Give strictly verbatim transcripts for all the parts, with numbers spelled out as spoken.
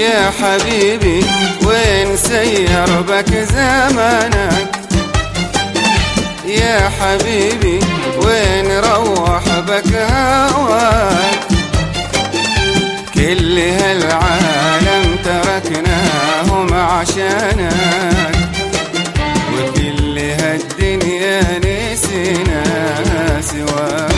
يا حبيبي وين سير بك زمانك؟ يا حبيبي وين روح بك هواك؟ كل هالعالم تركناهم عشانك، وكل هالدنيا نسينا سواك.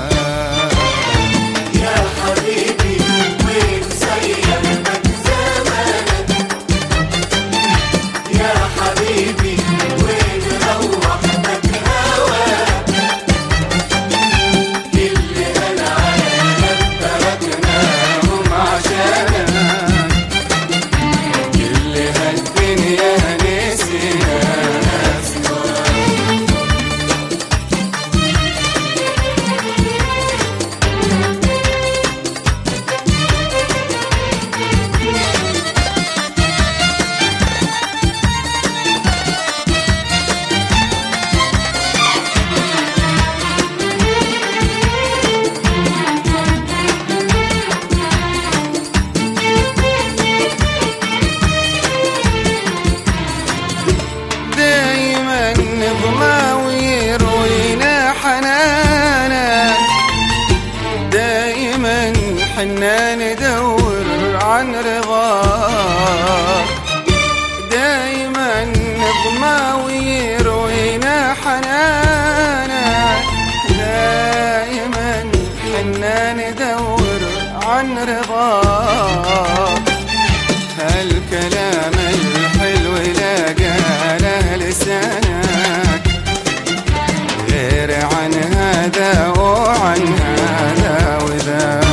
حنا ندور عن رضاك، دايما نظمى ويروينا حنانك، دايما حنا ندور عن رضاك. هالكلام الحلو لا قاله لسانك غير عن هذا وعن هذا وذاك.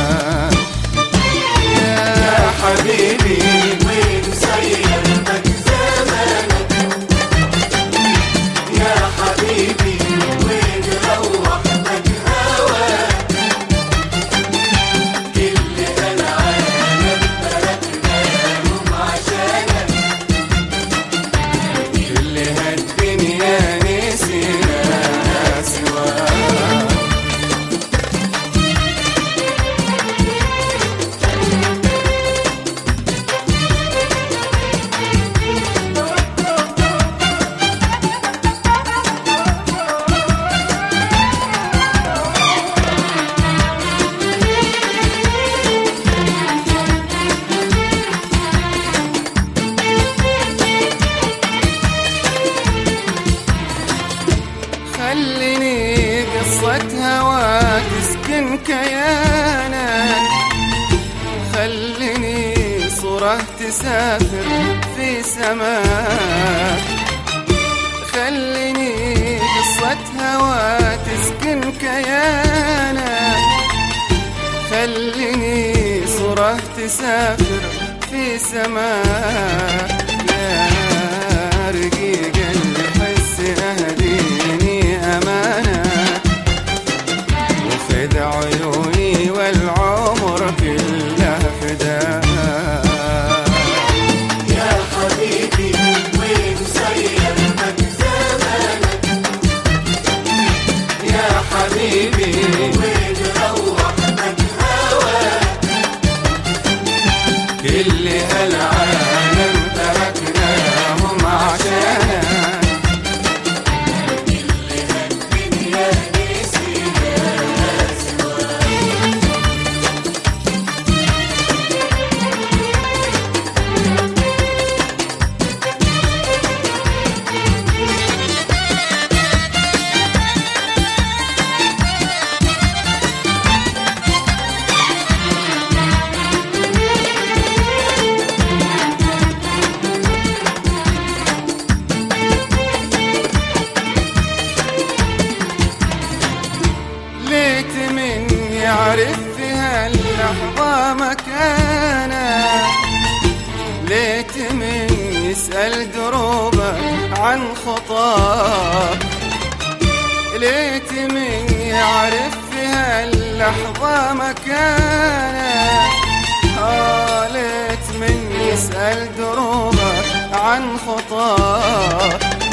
حبيبي وين سير بك زمانك؟ يا حبيبي وين روح بك هواك؟ كل العالم تركناهم عشانك، كل هالدنيا نسينا سواك. خليني قصة هواك تسكن كيانك، خليني صورة تسافر في سماك، خليني قصة هواك تسكن كيانك، خليني صورة تسافر في سماك. يا رقيق الحس أهديني أمانك، وخذ عيوني والعمر كله فداك. يا حبيبي وين سير بك زمانك؟ يا حبيبي وين روح بك هواك؟ كل هالعالم تركناهم عشانك، يعرف في هاللحظة مكانك، ليت من يسأل دروبك عن خطاك، ليت من يعرف في هاللحظة مكانك، آه ليت من يسأل دروبك عن خطاك.